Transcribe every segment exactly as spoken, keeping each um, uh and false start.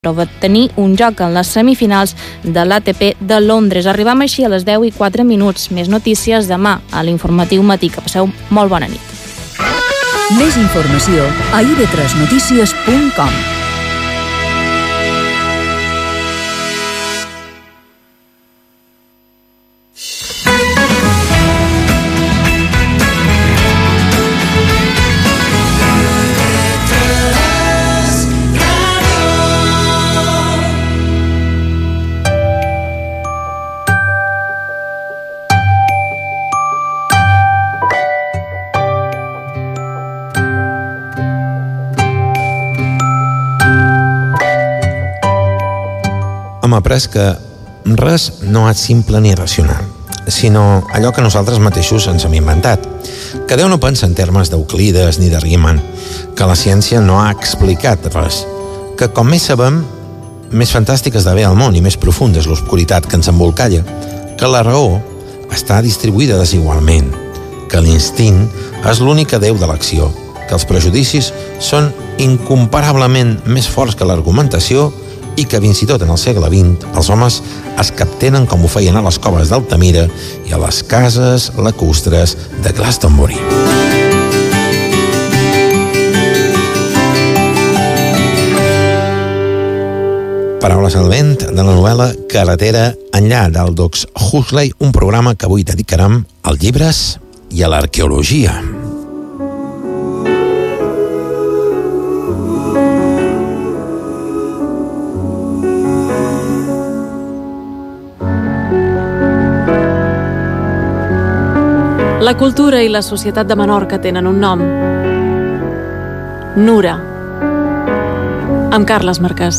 però va tenir un joc en les semifinals de l'A T P de Londres. Arribam així a les deu i quatre minuts. Més notícies demà a l'Informatiu Matí. Que passeu molt bona nit. Més informació a i ve tres notícies punt com. Hem après que res no és simple ni racional, sinó allò que nosaltres mateixos ens hem inventat. Que Déu no pensa en termes d'Euclides ni de Riemann, que la ciència no ha explicat res, que com més sabem, més fantàstic esdevé el món i més profunda és l'obscuritat que ens embolcalla, que la raó està distribuïda desigualment, que l'instint és l'única Déu de l'acció, que els prejudicis són incomparablement més forts que l'argumentació i que fins i tot en el segle vint els homes es captenen com ho feien a les coves d'Altamira i a les cases lacustres de Glastonbury. Paraules al vent de la novel·la Carretera enllà d'Aldous Huxley, un programa que avui dedicarem als llibres i a l'arqueologia. La cultura i la societat de Menorca tenen un nom. Nura. Amb Carles Marquès.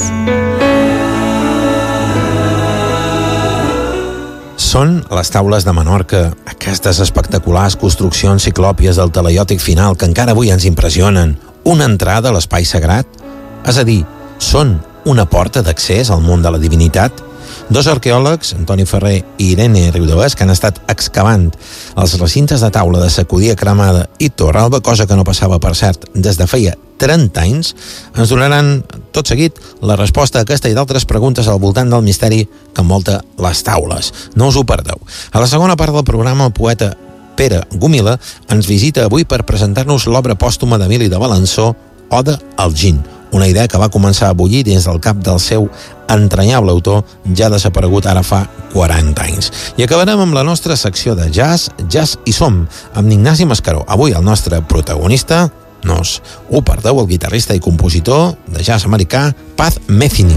Són les taules de Menorca, aquestes espectaculars construccions ciclòpies del talaiòtic final que encara avui ens impressionen. Una entrada a l'espai sagrat? És a dir, són una porta d'accés al món de la divinitat? Dos arqueòlegs, Antoni Ferrer i Irene Riudavés, que han estat excavant els recintes de taula de Sacudia Cremada i Torralba, cosa que no passava, per cert, des de feia trenta anys, ens donaran tot seguit la resposta a aquesta i d'altres preguntes al voltant del misteri que envolta les taules. No us ho perdeu. A la segona part del programa, el poeta Pere Gumila ens visita avui per presentar-nos l'obra pòstuma d'Emili de Balançó, Oda al Gin, una idea que va començar a bullir dins del cap del seu entranyable autor, ja desaparegut ara fa quaranta anys. I acabarem amb la nostra secció de jazz, jazz i som, amb Ignasi Mascaró. Avui el nostre protagonista, no us ho perdeu, el guitarrista i compositor de jazz americà, Pat Metheny.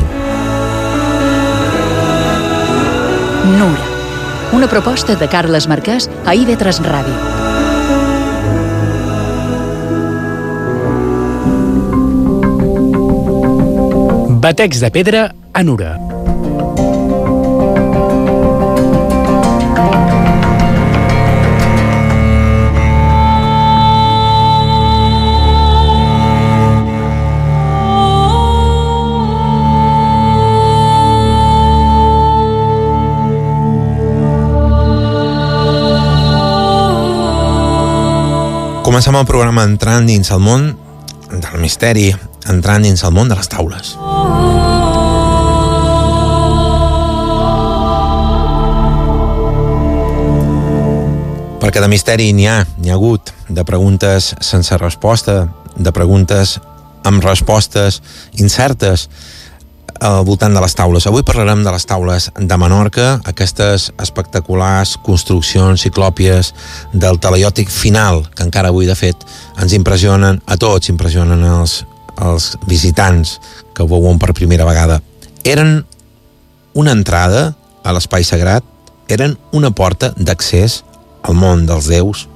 Nura, una proposta de Carles Marquès a i ve tres Ràdio. Batecs de pedra a Nura. Comencem el programa entrant dins el món del misteri, entrant dins el món de les taules. Perquè de misteri n'hi ha, n'hi ha hagut, de preguntes sense resposta, de preguntes amb respostes incertes al voltant de les taules. Avui parlarem de les taules de Menorca, aquestes espectaculars construccions ciclòpies del talaiòtic final, que encara avui, de fet, ens impressionen a tots, impressionen els, els visitants que ho veuen per primera vegada. Eren una entrada a l'espai sagrat, eren una porta d'accés al món dels déus.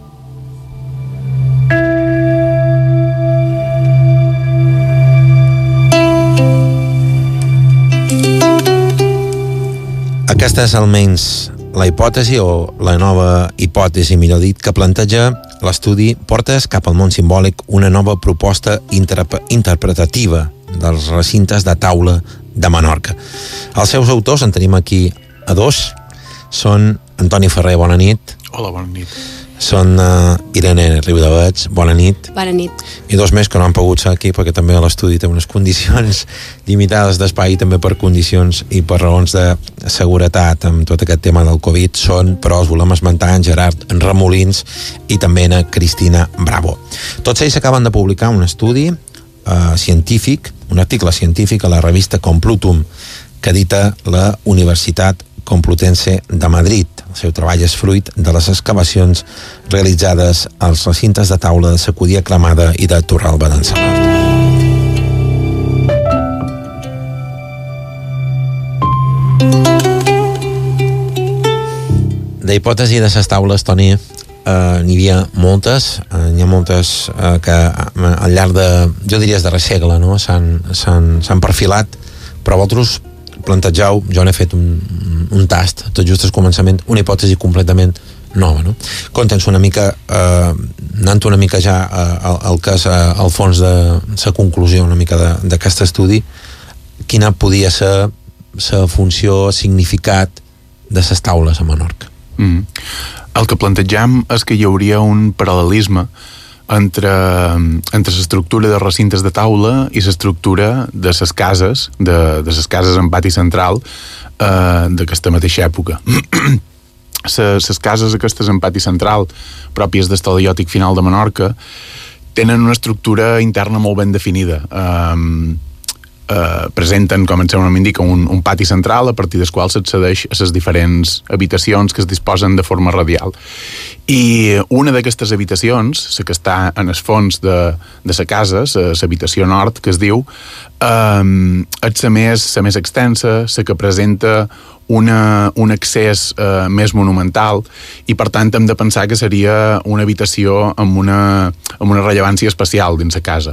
Aquesta és almenys la hipòtesi, o la nova hipòtesi, millor dit, que planteja l'estudi Portes cap al món simbòlic, una nova proposta interp- interpretativa dels recintes de taula de Menorca. Els seus autors, en tenim aquí a dos, són Antoni Ferrer, bona nit. Hola, bona nit. Són uh, Irene Riudavets, bona nit. Bona nit. I dos més que no han pogut ser aquí perquè també l'estudi té unes condicions limitades d'espai i també per condicions i per raons de seguretat amb tot aquest tema del Covid. Són, però els volem esmentar, en Gerard Remolins i també en Cristina Bravo. Tots ells acaben de publicar un estudi uh, científic, un article científic a la revista Complutum que edita la Universitat Complutense de Madrid. El seu treball és fruit de les excavacions realitzades als recintes de taula de Sacudia Cremada i de Torralba d'en Salart. D'hipòtesi de les taules, Toni, eh, n'hi havia moltes, eh, n'hi ha moltes eh, que eh, al llarg de, jo diries de resegle, no? s'han, s'han, s'han perfilat, però vosaltres plantegeu, jo n'he fet un, un tast, tot just al començament, una hipòtesi completament nova, no? Conta'ns una mica, eh, anant una mica ja eh, al, al que és eh, al fons de la conclusió una mica d'aquest estudi, quina podia ser la funció, significat de les taules a Menorca? Mm. El que plantegem és que hi hauria un paral·lelisme entre, entre l'estructura de recintes de taula i l'estructura de les cases, de, de les cases en pati central eh, d'aquesta mateixa època. Les cases aquestes en pati central, pròpies del talaiòtic final de Menorca, tenen una estructura interna molt ben definida. Eh, eh, presenten, com el seu nom indica, un, un pati central a partir del qual s'accedeix a les diferents habitacions que es disposen de forma radial. I una d'aquestes habitacions, la que està en el fons de, de la casa, l'habitació nord, que es diu, eh, és la més, la més extensa, la que presenta una, un accés eh, més monumental i, per tant, hem de pensar que seria una habitació amb una, amb una rellevància especial dins la casa.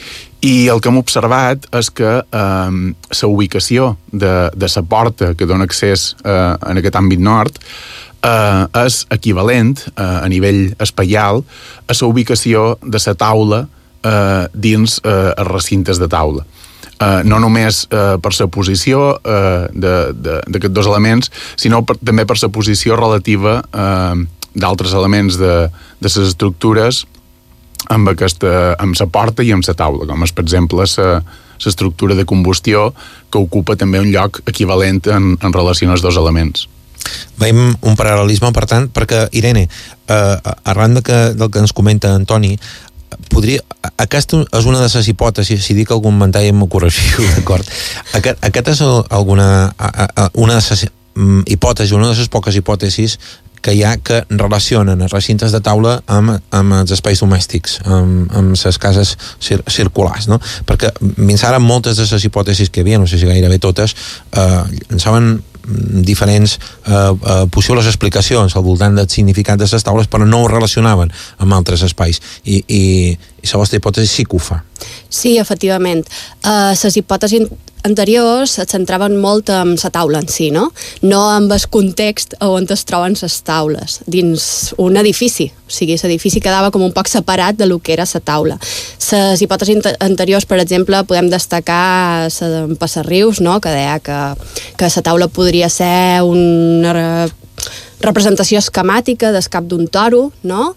I el que hem observat és que eh, la ubicació de, de la porta que dona accés eh, en aquest àmbit nord eh, és equivalent eh, a nivell espaial a la ubicació de la taula eh, dins eh, els recintes de taula. Eh, no només eh, per la posició eh, d'aquests dos elements, sinó per, també per la posició relativa eh, d'altres elements de, de les estructures amb aquesta, amb la porta i amb la taula, com és, per exemple, l'estructura de combustió, que ocupa també un lloc equivalent en, en relació als dos elements. Veiem un paral·lelisme, per tant, perquè, Irene, eh, arran de que, del que ens comenta Antoni, podria, aquesta és una de les hipòtesis, si dic algun mentall m'ho corregiu, d'acord? Aquest, aquest és alguna, una de les hipòtesis, una de les poques hipòtesis que hi ha que relacionen els recintes de taula amb, amb els espais domèstics, amb, amb les cases cir circulars, no? Perquè fins ara moltes de les hipòtesis que hi havia, no sé si gairebé totes, eh, llançaven diferents eh, eh, possibles explicacions al voltant del significat de les taules, però no ho relacionaven amb altres espais. I, i, i la vostra hipòtesi sí que ho fa. Sí, efectivament. Uh, les hipòtesis anteriors es centraven molt en la taula en si, no? No amb el context on es troben les taules, dins un edifici. O sigui, l'edifici quedava com un poc separat de lo que era la taula. Les hipòtesis anteriors, per exemple, podem destacar la d'en Passarrius, no? Que deia que, que la taula podria ser una representació esquemàtica del cap d'un toro, no?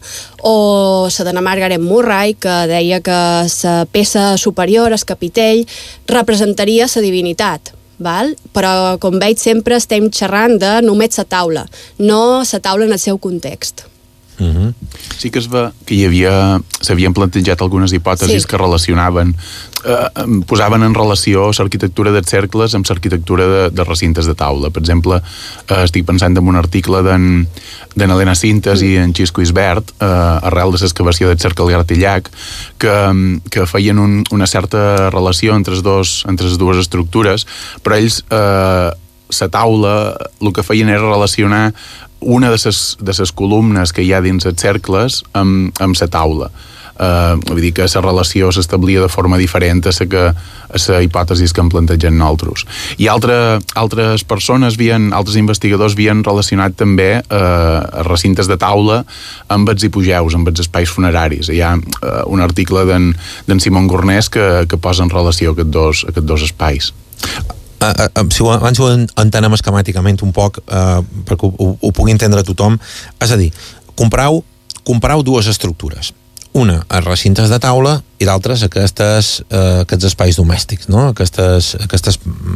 O la de Margaret Murray, que deia que la peça superior, el capitell, representaria la divinitat. Val? Però, com veig, sempre estem xerrant de només la taula, no la taula en el seu context. Uh-huh. Sí que es va que hi havia, s'havien plantejat algunes hipòtesis sí. que relacionaven, eh, posaven en relació l'arquitectura dels cercles amb l'arquitectura de, de recintes de taula. Per exemple, eh, estic pensant en un article d'en Helena Cintas mm. i en Xisco Isbert, eh, arrel de l'excavació del cercle Gartillac, que, que feien un, una certa relació entre les, dos, entre les dues estructures, però ells, eh, la taula, el que feien era relacionar una de les, de les columnes que hi ha dins els cercles amb, amb la taula. Uh, vull dir que la relació s'establia de forma diferent a la que a la hipòtesi que em plantegen nosaltres. I altre, altres persones, havien, altres investigadors havien relacionat també uh, recintes de taula amb els hipogeus, amb els espais funeraris. Hi ha uh, un article d'en Simon Gornès que, que posa en relació aquests dos, aquests dos espais. Uh, uh, si ho, abans ho entenem esquemàticament un poc uh, perquè ho, ho, ho pugui entendre tothom, és a dir, comprau comparau dues estructures. Una, a recintes de taula, i d'altres, aquestes, eh, aquests espais domèstics, no? Aquestes, aquestes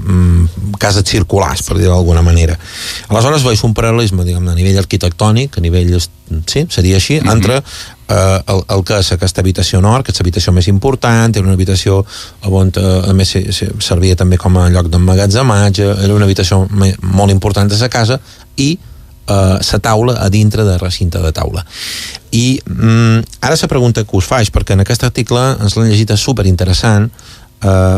mm, cases circulars, per dir d'alguna manera. Aleshores, veus un paral·lelisme, diguem, a nivell arquitectònic, a nivell, sí, seria així, mm-hmm. entre eh, el, el que és aquesta habitació nord, que és l'habitació més important, era una habitació on, eh, a més, servia també com a lloc d'emmagatzematge, era una habitació me, molt important de la casa, i la uh, taula a dintre de recinte de taula. I mm, ara la pregunta que us faig, perquè en aquest article ens l'han llegit, és superinteressant, uh,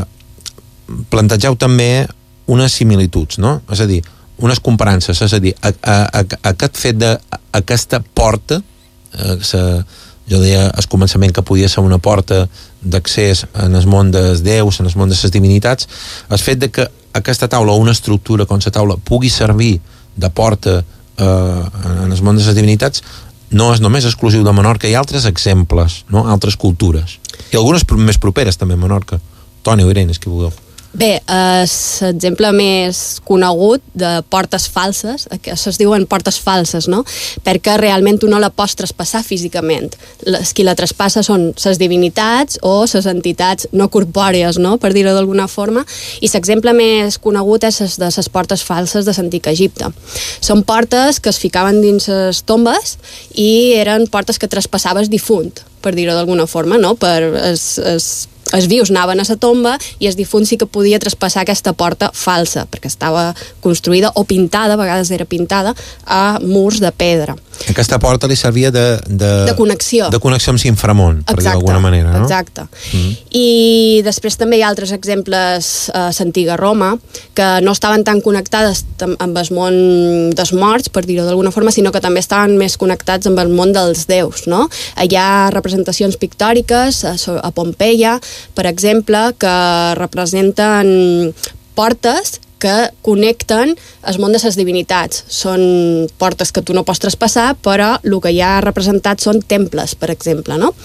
plantegeu també unes similituds, no? És a dir, unes comparances, és a dir, a, a, a, aquest fet d'aquesta porta, uh, sa, jo deia al començament que podia ser una porta d'accés en el món dels déus, en el món de les divinitats, el fet de que aquesta taula, una estructura com la taula, pugui servir de porta Uh, en el món de les divinitats, no és només exclusiu de Menorca, hi ha altres exemples, no? Altres cultures, i algunes més properes també a Menorca. Toni o Irene, és qui vulgueu. Bé, l'exemple més conegut de portes falses, que es diuen portes falses, no? Perquè realment tu no la pots traspassar físicament. Les qui la traspassa són les divinitats o les entitats no corpòrees, no? Per dir-ho d'alguna forma. I l'exemple més conegut és de les portes falses de l'antic Egipte. Són portes que es ficaven dins les tombes i eren portes que traspassaves difunt, per dir-ho d'alguna forma, no? Per es, es els vius anaven a la tomba i el difunt sí que podia traspassar aquesta porta falsa, perquè estava construïda o pintada, a vegades era pintada, a murs de pedra. Aquesta porta li servia de... De, de connexió. De connexió amb l'inframont, per dir d'alguna manera, no? Exacte. Mm-hmm. I després també hi ha altres exemples a l'antiga Roma, que no estaven tan connectades amb el món dels morts, per dir-ho d'alguna forma, sinó que també estaven més connectats amb el món dels déus, no? Hi ha representacions pictòriques a, a Pompeia, per exemple, que representen portes que connecten el món de les divinitats. Són portes que tu no pots traspassar, però el que hi ha representat són temples, per exemple, no?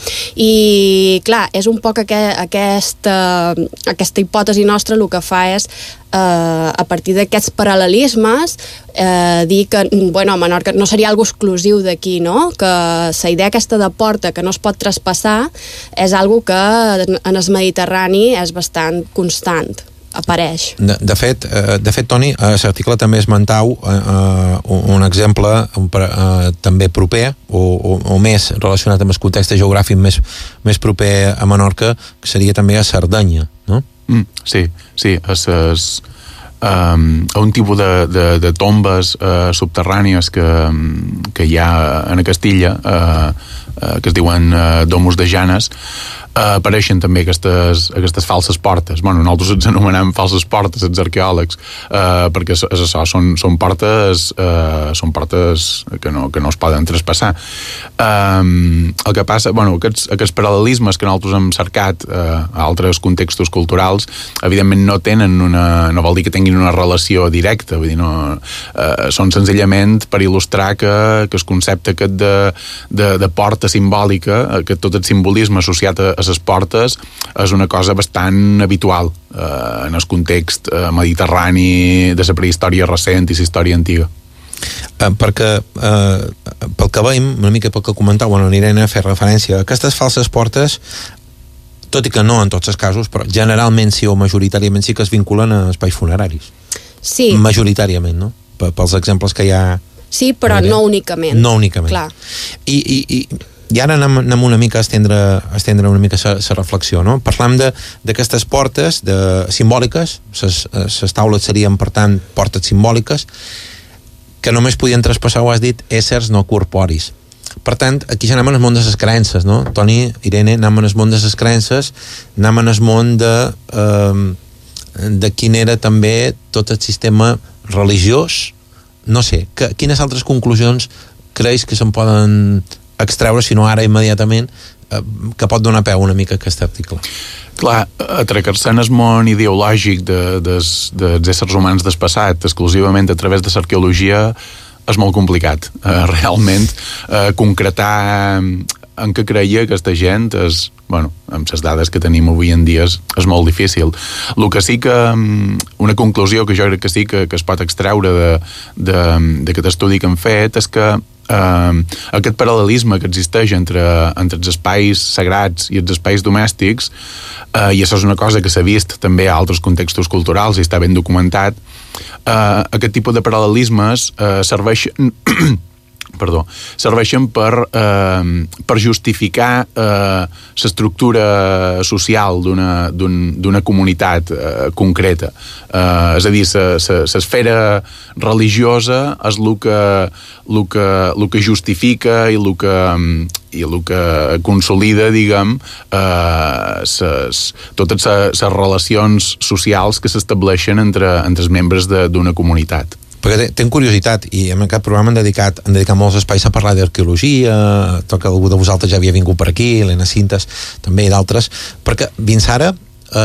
I, clar, és un poc aqu- aquesta, aquesta hipòtesi nostra el que fa és, eh, a partir d'aquests paral·lelismes, eh, dir que, bueno, a Menorca no seria algo exclusiu d'aquí, no? Que la idea aquesta de porta que no es pot traspassar és algo que en el Mediterrani és bastant constant. Apareix. De, de, fet, eh, de fet, Toni, a l'article també esmentau eh, un exemple un, eh, també proper o, o, o més relacionat amb el context geogràfic més, més proper a Menorca, que seria també a Sardenya, no? Mm, sí, sí, a ses, um, a un tipus de, de, de tombes uh, subterrànies que, que hi ha a Castilla, uh, uh, que es diuen uh, domus de Janes, Uh, apareixen també aquestes, aquestes falses portes. Bueno, nosaltres ens anomenem falses portes, els arqueòlegs, uh, perquè és, és això, són, són portes uh, són portes que no, que no es poden traspassar. Um, el que passa, bueno, aquests, aquests paral·lelismes que nosaltres hem cercat uh, a altres contextos culturals, evidentment no tenen una, no vol dir que tinguin una relació directa, vull dir, no, uh, són senzillament per il·lustrar que, que el concepte aquest de, de, de porta simbòlica, que tot el simbolisme associat a a les portes és una cosa bastant habitual eh, en el context eh, mediterrani de la prehistòria recent i la història antiga. Eh, perquè eh, pel que veiem, una mica pel que comentava, bueno, Irene ha fet referència a aquestes falses portes, tot i que no en tots els casos, però generalment sí o majoritàriament sí que es vinculen a espais funeraris. Sí. Majoritàriament, no? Pels exemples que hi ha... Sí, però no únicament. No únicament. Clar. I, i, i I ara anem, anem una mica a estendre, a estendre una mica la reflexió, no? Parlam d'aquestes portes de, simbòliques, les taules serien, per tant, portes simbòliques, que només podien traspassar, ho has dit, éssers no corporis. Per tant, aquí ja anem en el món de les creences, no? Toni, Irene, anem en el món de les creences, anem en el món de, eh, de quin era també tot el sistema religiós. No sé, que, quines altres conclusions creus que se'n poden extreure, si no ara immediatament, eh, que pot donar peu una mica a aquest article? Clar, atracar-se en el món ideològic de, des, dels éssers humans del passat exclusivament a través de l'arqueologia és molt complicat. Eh, realment, eh, concretar en què creia aquesta gent és, bueno, amb les dades que tenim avui en dia és, és molt difícil. El que sí que, una conclusió que jo crec que sí que, que es pot extreure d'aquest estudi que hem fet és que eh, aquest paral·lelisme que existeix entre, entre els espais sagrats i els espais domèstics, eh, i això és una cosa que s'ha vist també a altres contextos culturals i està ben documentat, eh, aquest tipus de paral·lelismes eh, serveixen perdó, serveixen per, eh, per justificar eh, l'estructura social d'una d'un, d'una comunitat eh, concreta. Eh, és a dir, l'esfera religiosa és el que, el que, el que justifica i el que, i el que consolida, diguem, eh, ses, totes les relacions socials que s'estableixen entre, entre els membres d'una comunitat. Perquè tenc curiositat, i en aquest programa hem dedicat, hem dedicat molts espais a parlar d'arqueologia, toca algú de vosaltres ja havia vingut per aquí, l'Ena Cintes també i d'altres, perquè fins ara eh,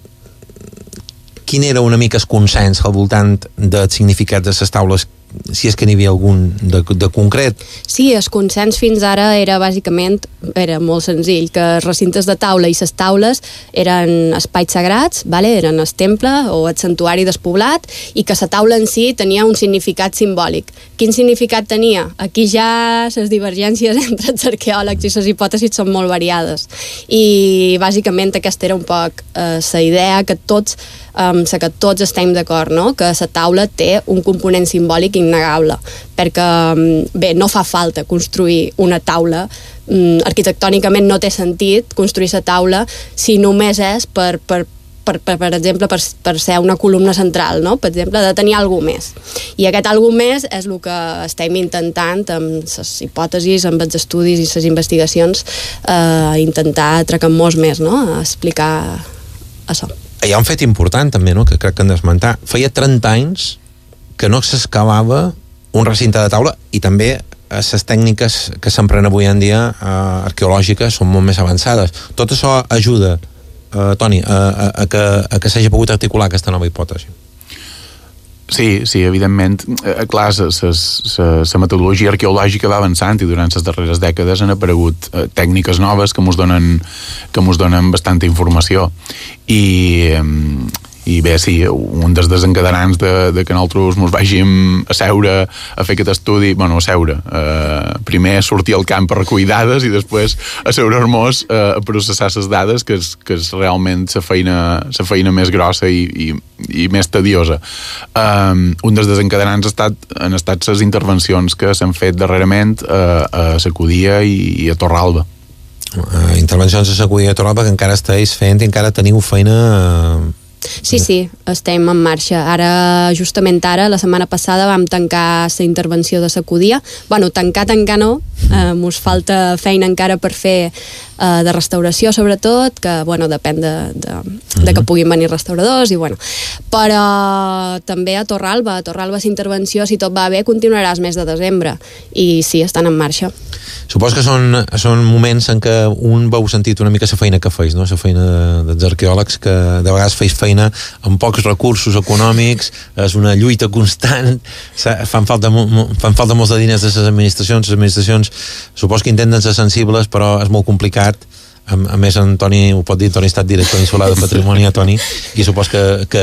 quin era una mica el consens al voltant del significat de les taules, si és que n'hi havia algun de, de concret? Sí, el consens fins ara era bàsicament, era molt senzill, que els recintes de taula i les taules eren espais sagrats, vale? Eren el temple o el santuari despoblat, i que la taula en si tenia un significat simbòlic. Quin significat tenia? Aquí ja les divergències entre els arqueòlegs i les hipòtesis són molt variades. I bàsicament aquesta era un poc eh, la idea que tots, eh, que tots estem d'acord, no? Que la taula té un component simbòlic innegable, perquè bé, no fa falta construir una taula, arquitectònicament no té sentit construir la taula si només és per, per, per, per, per exemple per, per ser una columna central, no? Per exemple, de tenir alguna més, i aquest alguna més és el que estem intentant amb les hipòtesis, amb els estudis i les investigacions, eh, intentar atracar-nos més, no? A explicar això. Hi ha un fet important també, no?, que crec que hem d'esmentar. Feia trenta anys que no s'excavava un recinte de taula, i també les tècniques que s'empren avui en dia eh, arqueològiques són molt més avançades. Tot això ajuda, eh, Toni, a, a, a que, a que s'hagi pogut articular aquesta nova hipòtesi. Sí, sí, evidentment. Eh, clar, la metodologia arqueològica va avançant i durant les darreres dècades han aparegut eh, tècniques noves que mos donen, que mos donen bastanta informació. I... Eh, I bé, sí, un dels desencadenants de, de que nosaltres mos vàgim a seure a fer aquest estudi, bueno, a seure, eh, primer sortir al camp per recollir dades i després a seure-nos eh, a processar les dades, que és, que és realment la feina, la feina més grossa i, i, i més tediosa. Um, un dels desencadenants ha estat, han estat les intervencions que s'han fet darrerament uh, a Sacudia i, i a Torralba. Uh, intervencions a Sacudia i a Torralba que encara estàs fent i encara teniu feina... Uh... Sí, sí, estem en marxa. Ara, justament ara, la setmana passada vam tancar la intervenció de Sacudia. Bueno, tancar, tancar no. Eh, mos falta feina encara per fer eh, de restauració, sobretot, que, bueno, depèn de, de, de que puguin venir restauradors, i bueno. Però també a Torralba, a Torralba la intervenció, si tot va bé, continuarà el mes de desembre. I sí, estan en marxa. Supos que són, són moments en què un veu sentit una mica la feina que feis, no? La feina dels arqueòlegs, que de vegades feis feina amb pocs recursos econòmics, és una lluita constant, fan falta, fan falta molts de diners de les administracions, les administracions supos que intenten ser sensibles, però és molt complicat. A, a més, en Toni, ho pot dir, Toni ha estat director insular de Patrimoni, a Toni, i supos que, que,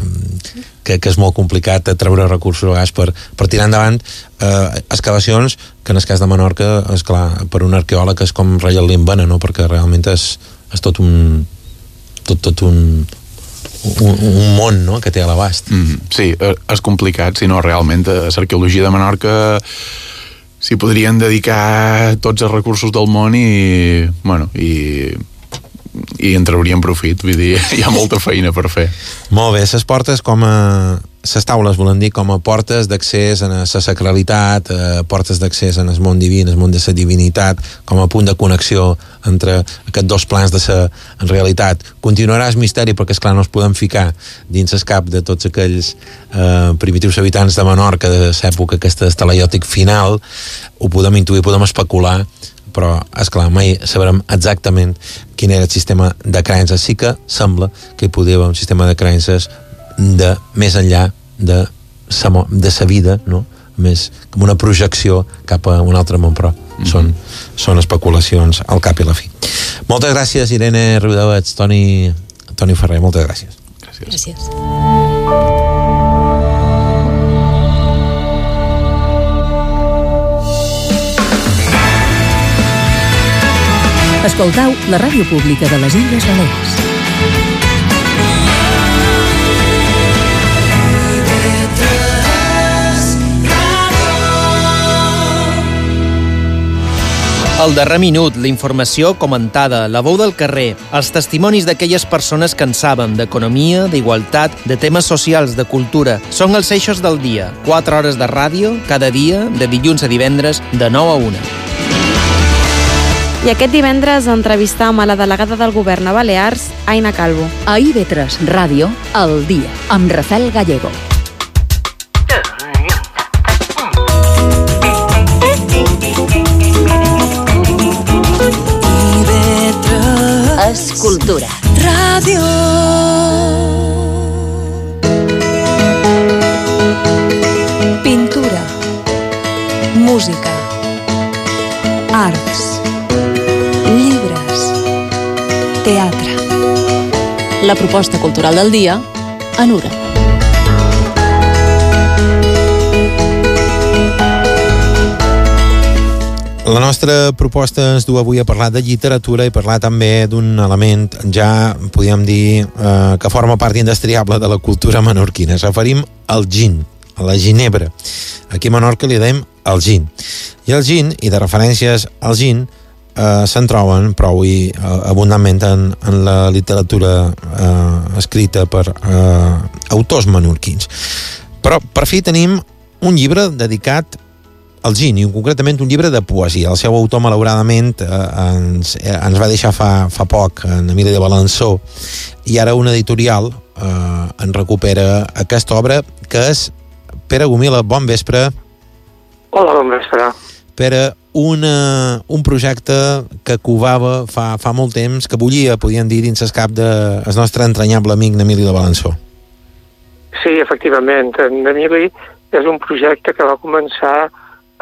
que, que és molt complicat treure recursos a vegades per, per tirar endavant eh, excavacions que en el cas de Menorca, és clar, per un arqueòleg és com ratllar l'invena, no? Perquè realment és, és tot un tot, tot un un, un món, no?, que té a l'abast. Mm, sí, és complicat, si no, realment a l'arqueologia de Menorca s'hi podrien dedicar tots els recursos del món i, bueno, i, i en trauríem profit, vull dir, hi ha molta feina per fer. Molt bé, ses portes com a... ses taules, volem dir, com a portes d'accés a la sacralitat, eh, portes d'accés en el món diví, en el món de la divinitat, com a punt de connexió entre aquests dos plans de la realitat. Continuarà el misteri, perquè, esclar, no es podem ficar dins el cap de tots aquells eh, primitius habitants de Menorca de l'època aquesta estalaiòtic final. Ho podem intuir, podem especular, però, esclar, mai sabrem exactament quin era el sistema de creences. Sí que sembla que hi podia haver un sistema de creences de més enllà de sa, de sa vida, no? Més com una projecció cap a un altre món, però mm-hmm. són, són especulacions al cap i la fi. Moltes gràcies, Irene Riudavets, Toni, Toni Ferrer, moltes gràcies. Gràcies. Gràcies. Escoltau la ràdio pública de les Illes Balears. El darrer minut, la informació comentada, la veu del carrer, els testimonis d'aquelles persones que en saben d'economia, d'igualtat, de temes socials, de cultura, són els eixos del dia. Quatre hores de ràdio, cada dia, de dilluns a divendres, de nou a una. I aquest divendres entrevistam a la delegada del govern a Balears, Aina Calvo. A I V tres Ràdio, El dia, amb Rafael Gallego. Escultura. Ràdio. Pintura. Música. Arts. Llibres. Teatre. La proposta cultural del dia a Nura. La nostra proposta ens du avui a parlar de literatura i parlar també d'un element, ja podríem dir, eh, que forma part indestriable de la cultura menorquina. Ens referim al gin, a la ginebra. Aquí a Menorca li dèiem el gin. I el gin, i de referències al gin, eh, se'n troben prou i eh, abundantment en, en la literatura eh, escrita per eh, autors menorquins. Però per fi tenim un llibre dedicat al gin, i concretament un llibre de poesia. El seu autor, malauradament, eh, ens, eh, ens va deixar fa, fa poc, en Emili de Balançó, i ara una editorial eh, en recupera aquesta obra, que és Pere Gomila. Bon vespre. Hola, bon vespre. Pere, una, un projecte que covava fa, fa molt temps, que bullia, podríem dir, dins el cap del de nostre entranyable amic Emili de Balançó. Sí, efectivament. En Emili és un projecte que va començar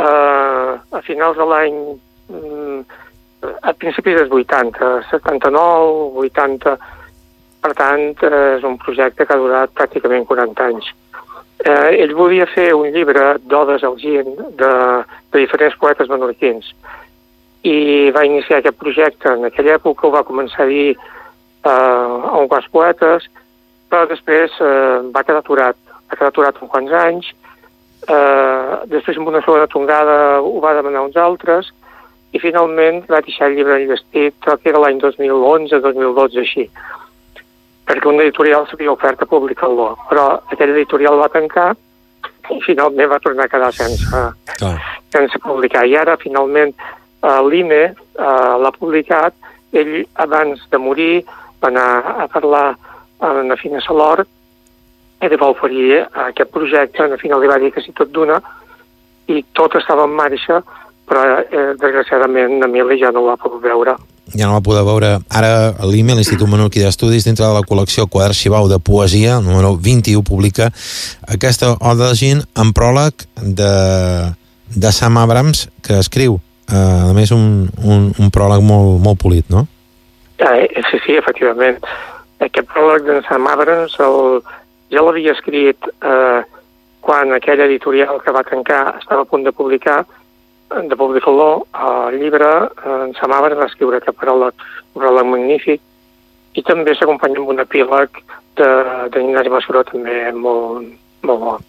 Uh, a finals de l'any, um, a principis dels vuitanta, setanta-nou, vuitanta, per tant, uh, és un projecte que ha durat pràcticament quaranta anys. Uh, ell volia fer un llibre d'odes al gin de, de diferents poetes menorquins, i va iniciar aquest projecte. En aquella època ho va començar a dir uh, a uns quants poetes, però després uh, va quedar aturat, va quedar aturat uns quants anys. Uh, després, amb una segona tongada, ho va demanar uns altres, i finalment va deixar el llibre enllestit, que era l'any dos mil onze, dos mil dotze, així, perquè una editorial s'havia ofert a publicar-lo, però aquella editorial va tancar i finalment va tornar a quedar sense, oh. sense publicar. I ara, finalment, uh, l'I M E uh, l'ha publicat. Ell, abans de morir, va anar a parlar amb la Fina Salor, i li va oferir aquest projecte. Al final li va dir que sí tot d'una, i tot estava en marxa, però eh, desgraciadament Emili ja no ho va poder veure. Ja no va poder veure. Ara l'I M E, l'Institut Menorquí d'Estudis, dintre de la col·lecció Quadern Xibau de Poesia, número vint-i-u, publica aquesta oda de gin en pròleg de, de Sam Abrams, que escriu, eh, a més, un, un, un pròleg molt, molt polit, no? Eh, sí, sí, efectivament. Aquest pròleg de Sam Abrams el ja l'havia escrit eh, quan aquella editorial que va tancar estava a punt de publicar, de publicar-lo. El llibre, eh, en Sam Abrams va escriure aquest pròleg, un pròleg magnífic, i també s'acompanya amb un epíleg d'Ignasi Massuró, també molt, molt bo.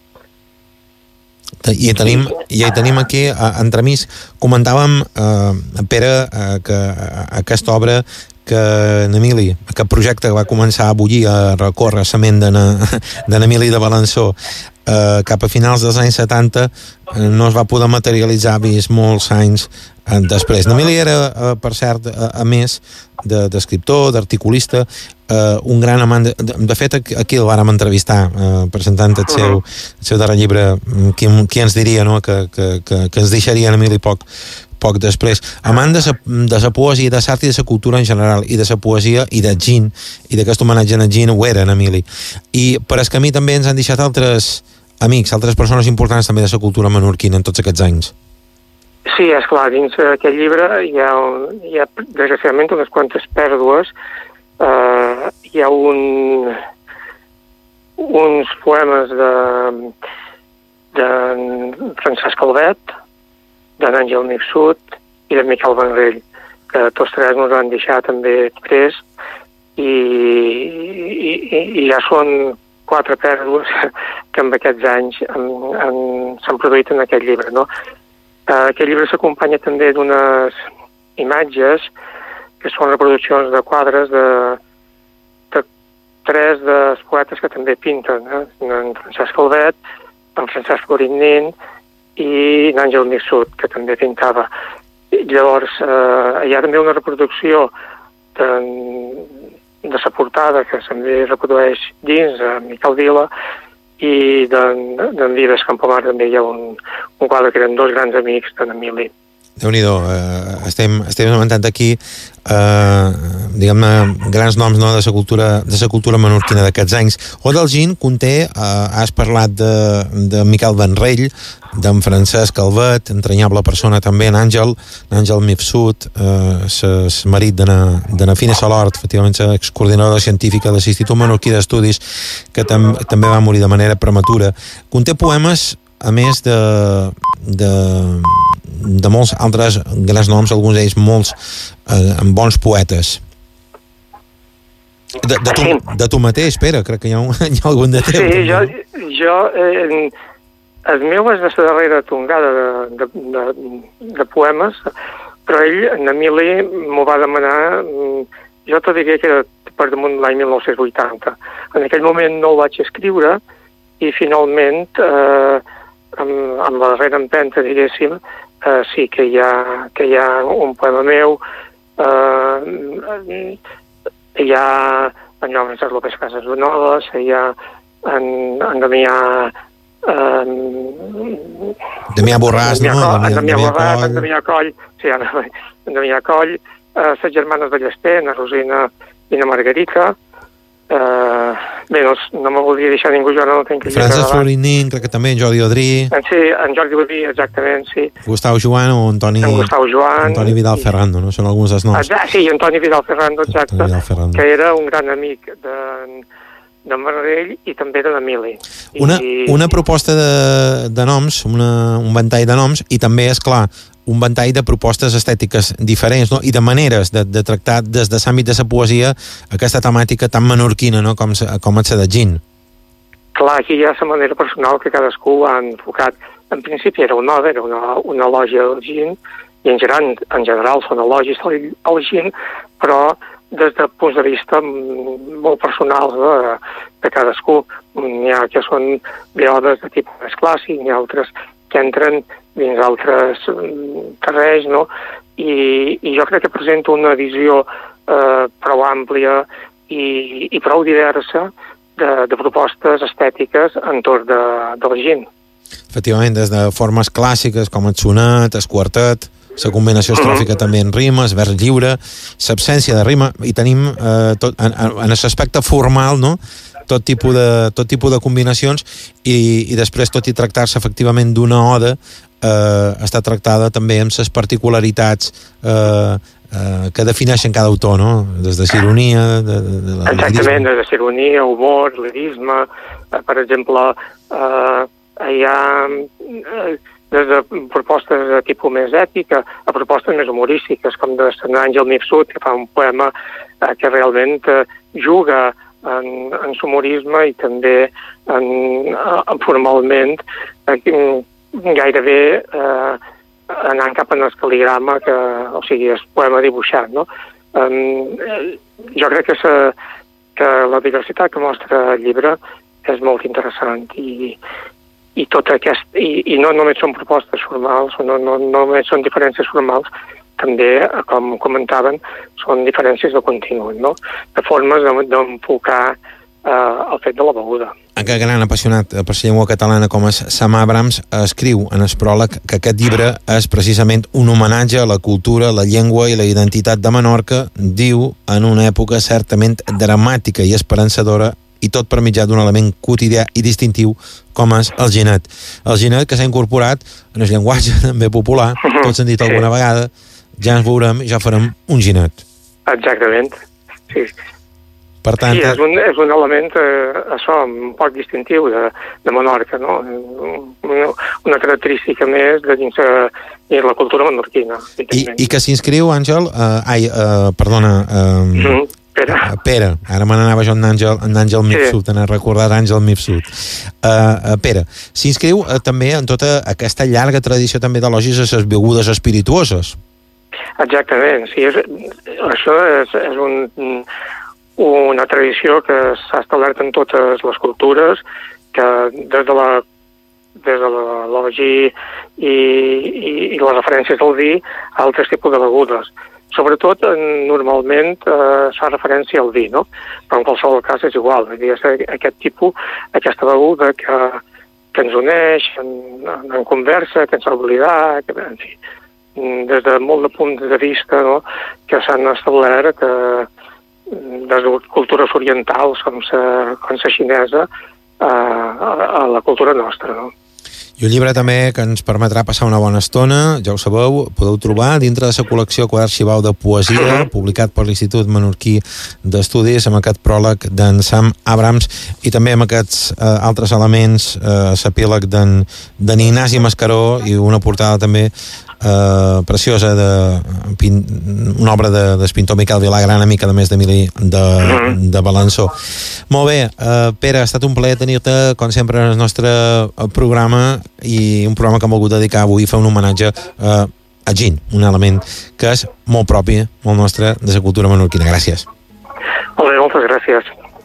I tenim, i hi tenim aquí, entremig, comentàvem, eh, Pere, eh, que aquesta obra que en Emili, aquest projecte que va començar a bullir, a recórrer la ment d'en Emili de Balançó, eh, cap a finals dels anys setanta, eh, no es va poder materialitzar, vist molts anys eh, després. Emili era, eh, per cert, a, a més d'escriptor, d'articulista, eh, un gran amant de, de, de fet aquí el vàrem entrevistar, eh, presentant el seu, el seu darrer llibre, qui, qui ens diria, no?, que, que, que, que ens deixaria en Emili poc poc després. Amant de la poesia, de l'art i de la cultura en general, i de la poesia i del gin, i d'aquest homenatge en el gin, ho era en Emili. I per el camí també ens han deixat altres amics, altres persones importants també de la cultura menorquina en tots aquests anys. Sí, esclar, dins d'aquest llibre hi ha, hi ha desgraciadament unes quantes pèrdues. Uh, hi ha un, uns poemes de, de Francesc Calvet, d'en Àngel Nipsut i de Miquel Vendrell, que tots tres ens van deixar també tres, i, i, i ja són quatre pèrdues que en aquests anys s'han produït en aquest llibre, no? Uh, aquest llibre s'acompanya també d'unes imatges que són reproduccions de quadres de, de tres dels poetes que també pinten, eh? En Francesc Calvet, en Francesc Florit-Nin i en Àngel Mifsud, que també pintava. I llavors, uh, hi ha també una reproducció de, de sa portada que també reprodueix dins de Miquel Vila, i d'en Vives Campomar també hi ha un, un quadre que eren dos grans amics d'en Emili. Déu-n'hi-do, eh, estem, estem lamentant aquí eh, diguem-ne grans noms, no, de la cultura, de la cultura menorquina d'aquests anys. O del Gin conté, eh, has parlat de, de Miquel Benrell, d'en Francesc Calvet, entranyable persona també, en Àngel, Àngel Mifsud, eh, el marit de na Fina Salort, efectivament excoordinadora científica de l'Institut Menorquí d'Estudis, que tam, també va morir de manera prematura. Conté poemes, a més de, de, de molts altres grans noms, alguns d'ells molts eh, amb bons poetes. De, de, tu, de tu mateix, Pere, crec que hi ha, un, hi ha algun de teu. Sí, jo, jo eh, el meu és de la darrera tongada de, de, de, de poemes, però ell, en Emili, m'ho va demanar, jo te diria que era per damunt l'any mil nou-cents vuitanta. En aquell moment no el vaig escriure i finalment, eh, amb, amb la darrera empenta, diguéssim, eh, sí que hi, ha, que hi ha un poema meu, eh, hi ha en Joan Francesc López Casasnoves, hi ha en, en Damià en, Damià Borràs, no? En Damià Borràs, en Damià Coll, sí, en, en Damià Coll, eh, les germanes Ballester, na Rosina i na Margarita. Uh, bé, no, no me voldria deixar ningú, jo no tinc que... Francesc Florit-Nin, crec que també, en Jordi Odrí... En, sí, en Jordi Odrí, exactament, sí. Gustau Joan o Antoni... En Gustau Joan... Antoni Vidal Ferrando, no? Són alguns dels noms. Ah, sí, Antoni Vidal Ferrando, exacte, Vidal Ferrando. Que era un gran amic de, de Marrell i també de l'Emili. Una, I... una proposta de, de noms, una, un ventall de noms, i també, és clar, un ventall de propostes estètiques diferents, no? I de maneres de, de tractar des de l'àmbit de la poesia aquesta temàtica tan menorquina, no? com, com és la de Gin. Clar, aquí hi ha la manera personal que cadascú ha enfocat. En principi era una ode, era una, una elògia al Gin, i en general, en general són elogis al, al Gin, però des de punts de vista molt personals de, de cadascú. N'hi ha que són odes de tipus més clàssic, n'hi ha altres que entren dins altres terrenys, no? I, i jo crec que presenta una visió eh, prou àmplia i, i prou diversa de, de propostes estètiques entorn de, del Gin. Efectivament, des de formes clàssiques com el sonet, el quartet, la combinació estròfica mm-hmm. també en rimes, vers lliure, l'absència de rima, i tenim eh, tot, en, en l'aspecte formal, no?, tot tipus de, tot tipus de combinacions, i, i després, tot i tractar-se efectivament d'una oda, eh, està tractada també amb les particularitats eh, eh, que defineixen cada autor, no? Des de ironia, de, de, de la exactament, des de ironia, humor, lirisme, eh, per exemple, eh, hi ha eh, des de propostes de tipus més èpica a propostes més humorístiques, com de Sant Àngel Mifsud, que fa un poema eh, que realment eh, juga en, en l'humorisme i també en, en formalment eh, gairebé eh, anant cap en el cal·ligrama, que, o sigui, el poema dibuixat, no? Eh, jo crec que, sa, que la diversitat que mostra el llibre és molt interessant i, i tot aquest, i, i no només són propostes formals, no, no, no només són diferències formals, també, com comentaven, són diferències de contingut, no? De formes d'enfocar eh, el fet de la beguda. Aquest gran apassionat per la llengua catalana com és Sam Abrams escriu en el pròleg que aquest llibre és precisament un homenatge a la cultura, la llengua i la identitat de Menorca, diu, en una època certament dramàtica i esperançadora, i tot per mitjà d'un element quotidià i distintiu com és el ginet. El ginet que s'ha incorporat en el llenguatge també popular, tots han dit alguna vegada, ja ens veurem, ja farem un ginet. Exactament, sí. Per tant, sí, és un, és un element, eh, això, un poc distintiu de, de Menorca, no? Una, una característica més de dins de, de la cultura menorquina. I, i que s'inscriu, Àngel, uh, ai, uh, perdona, uh, mm, Pere. Uh, Pere, ara me n'anava jo en Àngel, en Àngel Mifsud, sí. en recordar Àngel Mifsud. Uh, uh, Pere, s'inscriu uh, també en tota aquesta llarga tradició també d'elogis a les begudes espirituoses. Exactament, sí, és, això és, és un... una tradició que s'ha establert en totes les cultures, que des de la des de l'elogi i, i, i les referències del vi a altres tipus de begudes. Sobretot, normalment, eh, es fa referència al vi, no? Però en qualsevol cas és igual. És aquest tipus, aquesta beguda que, que ens uneix en, en conversa, que ens fa oblidar, que, en fi, des de molt de punts de vista, no?, que s'han establert que des de cultures orientals com la, com la xinesa a, a, a la cultura nostra, no? I un llibre també que ens permetrà passar una bona estona, ja ho sabeu, podeu trobar dintre de la col·lecció Quadern Xibau de Poesia, uh-huh. publicat per l'Institut Menorquí d'Estudis, amb aquest pròleg d'en Sam Abrams i també amb aquests eh, altres elements, eh, l'epíleg d'en Ignasi Mascaró i una portada també Uh, preciosa de pin, una obra de, del pintor Miquel Vilà, gran amic a més d'Emili de, de Balançó. Molt bé, uh, Pere, ha estat un plaer tenir-te com sempre en el nostre programa i un programa que hem volgut dedicar avui a fer un homenatge uh, a gin, un element que és molt propi, molt nostre de la cultura menorquina. Gràcies. Molt bé, moltes gràcies.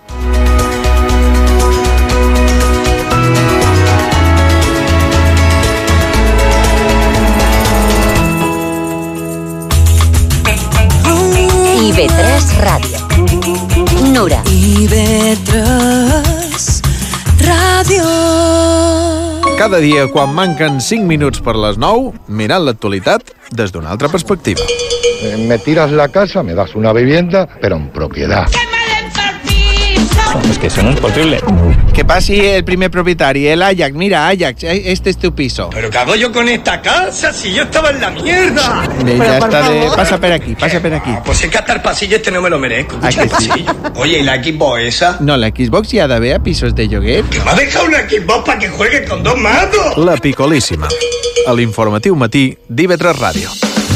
I ve tres Ràdio. Nura. I ve tres Ràdio. Cada dia, quan manquen cinc minuts per les nou, mirant l'actualitat des d'una altra perspectiva. Me tiras la casa, me das una vivienda, pero en propiedad. Es que eso no es posible. Que pase el primer propietario, el Ajax. Mira, Ajax, este es tu piso. ¿Pero qué hago yo con esta casa si yo estaba en la mierda? De, ya está de... Pasa por aquí, pasa por aquí. Pues es que hasta el pasillo este no me lo merezco. Aquí el pasillo. Oye, ¿y la Xbox esa? No, la Xbox ya da a pisos de lloguer. ¿Que me ha dejado una Xbox para que juegue con dos mandos? La Picolíssima. A l'informatiu matí d'I V tres Ràdio.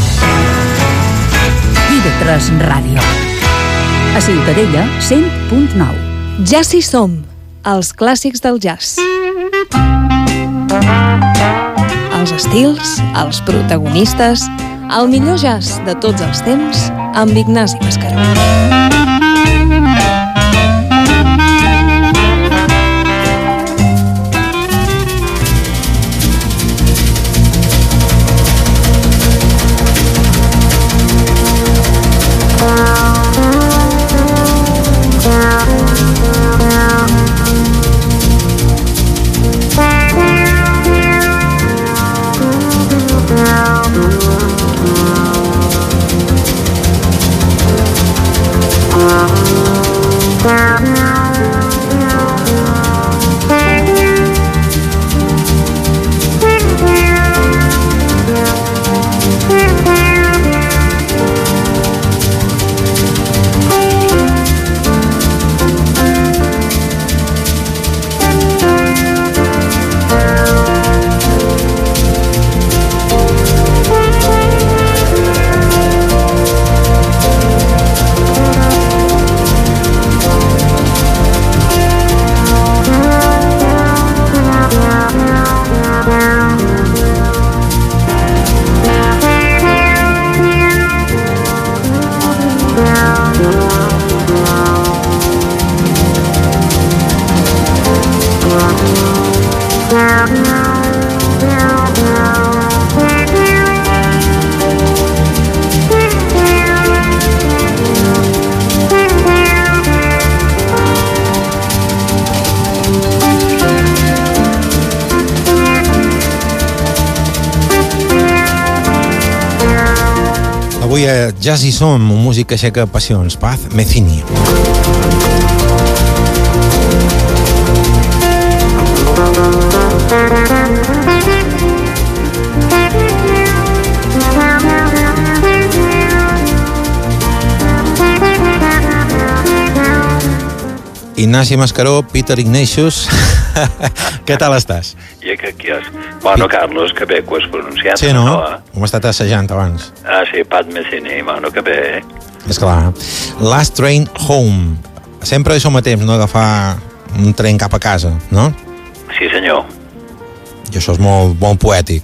I V tres Ràdio. A Ciutadella, cent punt nou. Jazz hi som, els clàssics del jazz. Els estils, els protagonistes, el millor jazz de tots els temps amb Ignasi Mascaró. Avui a Jazz hi som, música que aixeca passions. Paz Metheny. Ignasi Mascaró, Peter Ignatius. Què tal estàs? I que aquí és. Bueno, Carlos, que bé que ho has pronunciat. Sí, no? no eh? Ho hem estat assajant abans. Ah, sí, Pat Metheny, bueno, que bé. És clar. Last Train Home. Sempre això mateix, no? Agafar un tren cap a casa, no? Sí, senyor. I això és molt, molt poètic.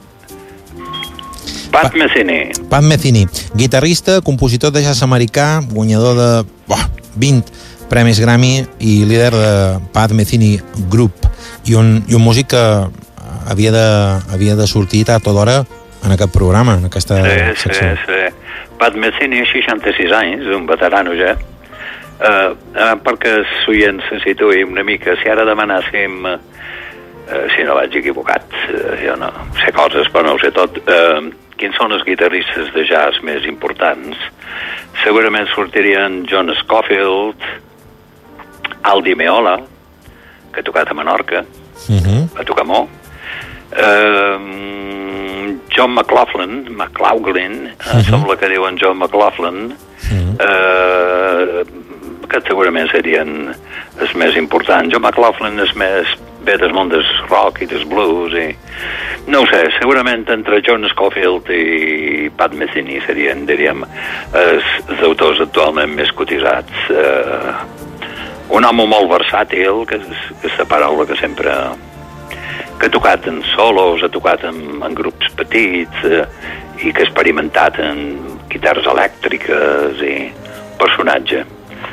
Pat Metheny. Pat Metheny, guitarrista, compositor de jazz americà, guanyador de oh, vint premis Grammy i líder de Pat Metheny Group, i un, i un músic que havia de, havia de sortir tard o d'hora en aquest programa, en aquesta sí, secció. Sí, sí. Pat Metheny, seixanta-sis anys, un veterano ja. Uh, uh, perquè els oients se situï una mica, si ara demanàssim uh, si no vaig equivocat, uh, jo no sé coses però no ho sé tot, uh, quins són els guitarristes de jazz més importants, segurament sortirien John Scofield, Aldi Meola, que ha tocat a Menorca, uh-huh. va tocar molt, uh, John McLaughlin, McLaughlin, uh-huh. sembla que diuen John McLaughlin, uh-huh. uh, que segurament serien els més importants. John McLaughlin és més bé del món del rock i del blues i no ho sé, segurament entre John Scofield i Pat Metheny serien, diríem, els, els autors actualment més cotitzats. Uh, un home molt versàtil, que és, que és la paraula que sempre que ha tocat en solos, ha tocat en, en grups petits uh, i que ha experimentat en guitarres elèctriques i personatge.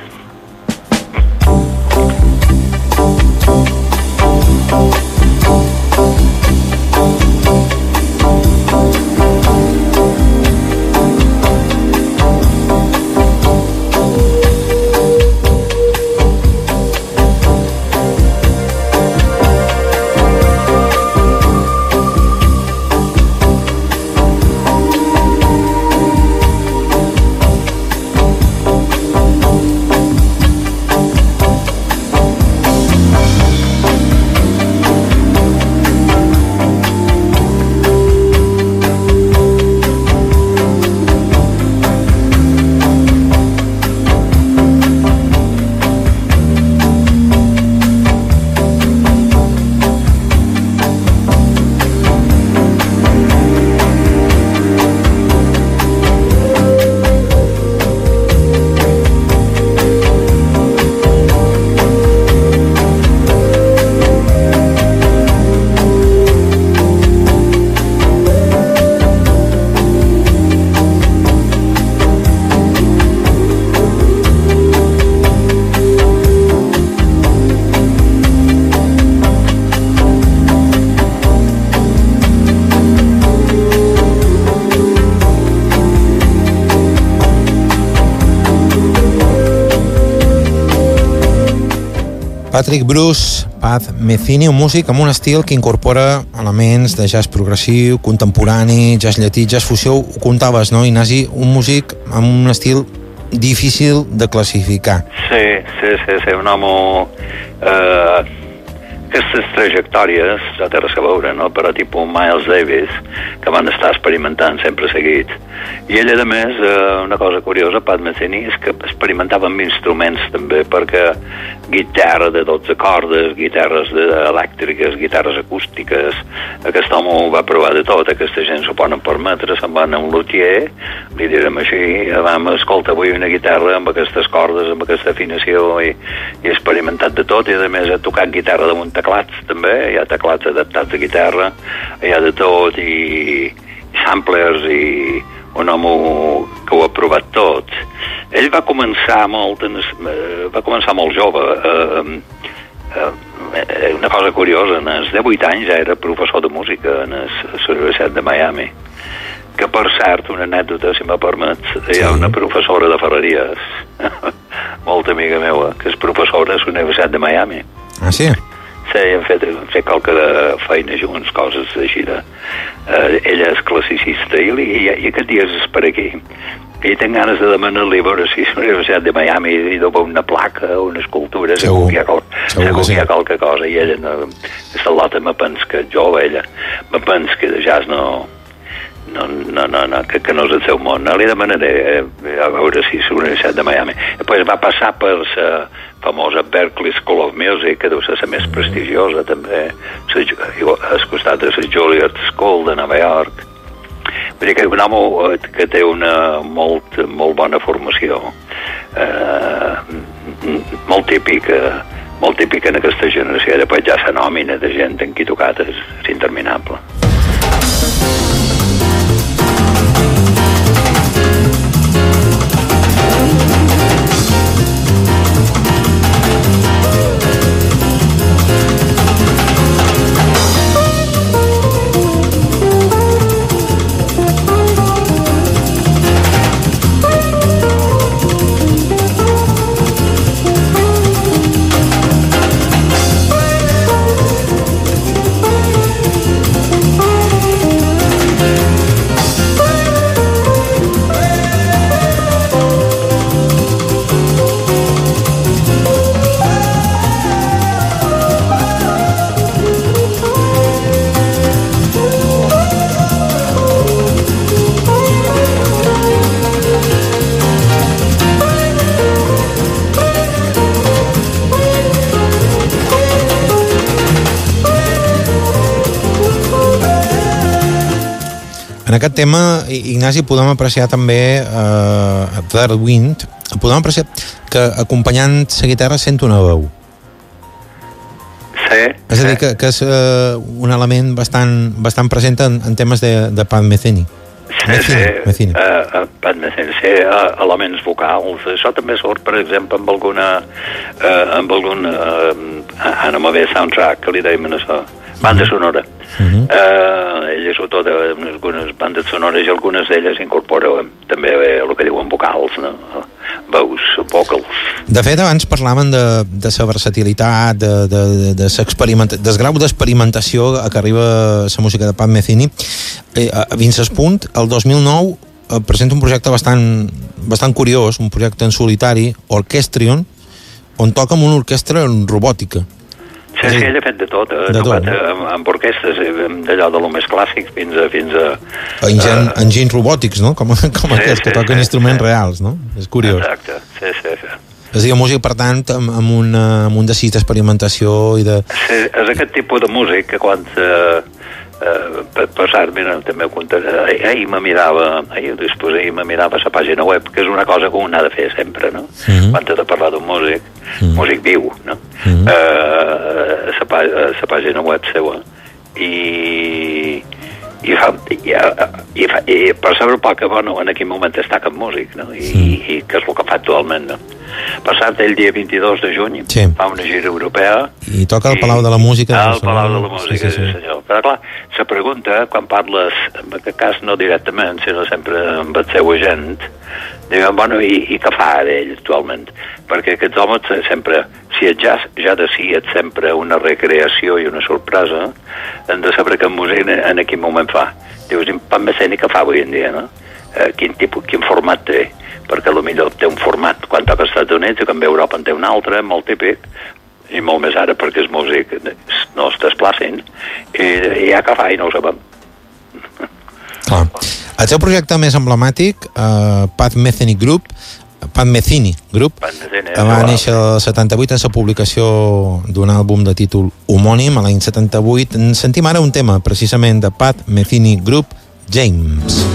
Patrick Bruce, Pat Metheny, un músic amb un estil que incorpora elements de jazz progressiu, contemporani, jazz llatí, jazz fusió. Ho contaves, no, Ignasi? Un músic amb un estil difícil de classificar. Sí, sí, sí, sí un home... Eh, aquestes trajectòries, ja té res a veure, no? Però tipus Miles Davis, que van estar experimentant sempre seguit. I ell, a més, eh, una cosa curiosa, Pat Metheny, és que experimentava amb instruments també, perquè guitarra de dotze cordes, guitarres de, elèctriques, guitarres acústiques, aquest home ho va provar de tot, aquesta gent s'ho poden permetre, se'n van a un luthier, li direm així, vam escoltar avui una guitarra amb aquestes cordes, amb aquesta afinació, i, i he experimentat de tot, i a més he tocat guitarra damunt teclats també, hi ha teclats adaptats a guitarra, hi ha de tot, i, i samplers, i un home que ho ha provat tot. Ell va començar molt, va començar molt jove, eh, eh, una cosa curiosa, en els divuit anys ja era professor de música en la Universitat de Miami, que per cert, una anècdota, si m'ha permet, hi ha una professora de ferreries, molta amiga meva, que és professora a la Universitat de Miami. Ah, sí? Sí, hem fet, hem fet qualque de feina junts, coses així de... Eh, ella és classicista i, i, i aquest dia és per aquí. I tinc ganes de demanar-li a veure si a la Universitat de Miami hi deu una placa o una escultura, segur, segur que hi ha, qual, segur segur que sí. Hi ha qualque cosa. I ella, no, aquesta lota me pensa que jo, ella, me pensa que de jazz no, no, no, no, no que, que no és el seu món. No li demanaré eh, a veure si és la Universitat de Miami. Després va passar per la famosa Berklee School of Music, que deu ser la més prestigiosa, també, al costat de la Juilliard School de Nova York. Vull dir que és un home que té una molt, molt bona formació, eh, molt típica, molt típica en aquesta generació. Després ja la nòmina de gent en qui tocat és, és interminable. En aquest tema, Ignasi, podem apreciar també eh, Third Wind, podem apreciar que acompanyant la guitarra sent una veu. Sí. És a dir, que, que és eh, un element bastant, bastant present en, en temes de, de Pat Metheny. Sí, Metheny, sí, Metheny. Uh, Pat Metheny, sí, uh, elements vocals. Això també surt, per exemple, amb alguna, uh, amb algun, uh, anem a veure soundtrack, que li dèiem a això, banda sonora. Uh-huh. Uh, elles sobretot en algunes bandes sonores i algunes d'elles incorporen també el que diuen vocals, no? Veus, vocals. De fet, abans parlaven de, de la versatilitat, de, de, de, de del grau d'experimentació a que arriba la música de Pat Metheny. Eh, fins al punt, el dos mil nou eh, presenta un projecte bastant, bastant curiós, un projecte en solitari, Orchestrion, on toca amb una orquestra robòtica. Sí, sí, ell ha fet de tot, ha de tocat tot, amb, amb orquestres, d'allò de lo més clàssic fins a... Fins a Enginy, uh, enginys robòtics, no? Com, com sí, aquests sí, que toquen sí, instruments sí. reals, no? És curiós. Exacte, sí, sí, sí. És a dir, música, per tant, amb, amb, una, amb un desig d'experimentació i de... Sí, és aquest tipus de músic que quan... Eh, eh, per passar, mira, també ho contaré, ahir, ahir me mirava, ahir, després ahir me mirava la pàgina web, que és una cosa que un ha de fer sempre, no? Mm-hmm. Quan he de parlar d'un músic, mm-hmm. músic viu, no? Mm-hmm. Eh, la, la pàgina web seva. I... i, fa, i, i, fa, i per saber poc que, bueno, en aquell moment està cap músic, no? I, sí. i que és el que fa actualment, no? Passat el dia vint-i-dos de juny, sí. fa una gira europea. I toca al Palau de la Música. Al Palau de la Música, sí, sí, sí. sí senyor. Però clar, la pregunta, quan parles, en aquest cas no directament, sinó sempre amb el seu agent, diuen, bueno, i, i què fa d'ell actualment? Perquè aquests homes sempre, si el jazz ja de si és sempre una recreació i una sorpresa, hem de saber que música en, en quin moment fa. Dius, Pat Metheny què fa avui en dia, no? Eh, quin tipus, quin format té? Perquè potser té un format quan toca als Estats Units i quan ve a Europa en té un altre, molt típic, i molt més ara perquè els músics no es desplacin, i, i ja que fa i no ho sabem. Clar. El seu projecte més emblemàtic, uh, Pat Metheny Group, Pat Metheny Group, Pat Metheny, va néixer el setanta-vuit en la publicació d'un àlbum de títol homònim a l'any setanta-vuit. En sentim ara un tema precisament de Pat Metheny Group, James.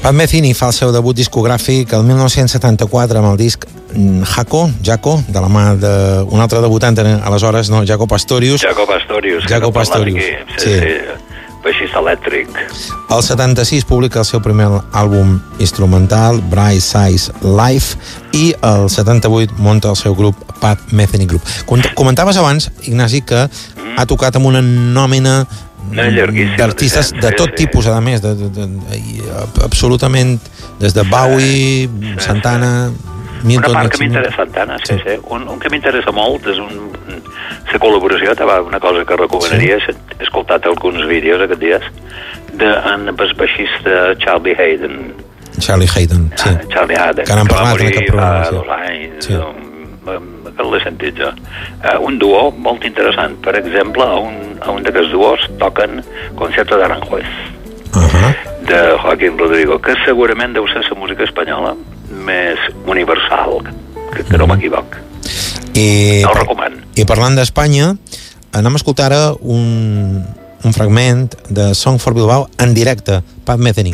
Pat Metheny fa el seu debut discogràfic el mil nou-cents setanta-quatre amb el disc Jaco, Jaco, de la mà d'un altre debutant aleshores, no, Jaco Pastorius. Jaco Pastorius. Jaco Pastorius, sí. sí. sí. Baixista elèctric. El setanta-sis publica el seu primer àlbum instrumental, Bright Size Life, i el setanta-vuit munta el seu grup Pat Metheny Group. Comentaves abans, Ignasi, que mm. ha tocat amb una nòmina d'artistes de tot sí, tipus, a més, de, de, de, de, absolutament, des de Bowie, sí, Santana... Milton, una part que m'interessa Santana, sí, sí. sí. Un, un que m'interessa molt és un, la col·laboració, una cosa que recomanaria, sí. He escoltat alguns vídeos aquests dies, del baixista Charlie Hayden. Charlie Hayden, sí. Ah, Charlie Hayden, que n'han parlat en aquest programa. Fa dos anys, sí. um, que l'he sentit jo. Uh, un duo molt interessant, per exemple, a un, a un d'aquests duos toquen Concierto d'Aranjuez, uh-huh. de Joaquín Rodrigo, que segurament deu ser la música espanyola més universal, que, que no m'equivoc. I, no el recomano. I parlant d'Espanya, anem a escoltar ara un, un fragment de Song for Bilbao en directe, Pat Metheny.